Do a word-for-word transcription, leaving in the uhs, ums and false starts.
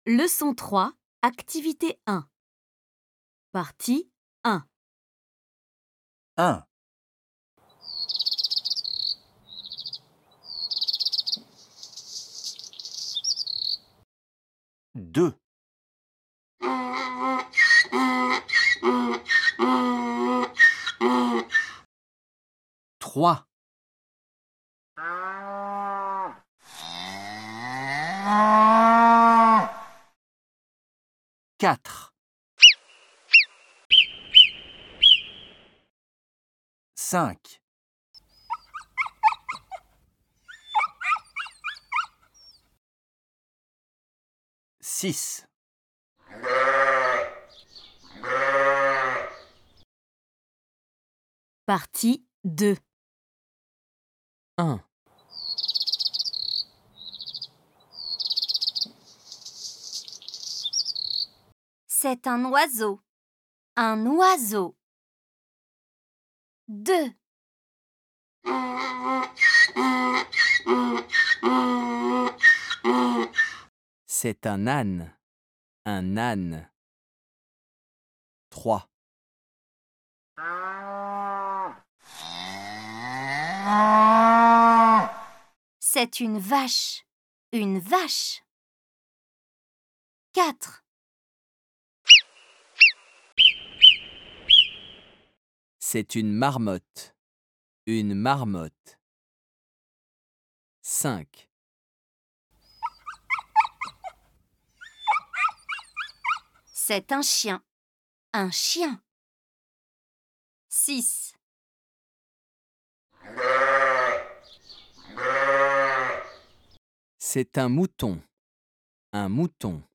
Leçon trois, activité un. Partie un. un. deux. trois. quatre. cinq. six. Partie deux. un. C'est un oiseau. Un oiseau. Deux. C'est un âne. Un âne. trois. C'est une vache. Une vache. Quatre. C'est une marmotte. Une marmotte. cinq. C'est un chien. Un chien. Six. C'est un mouton. Un mouton.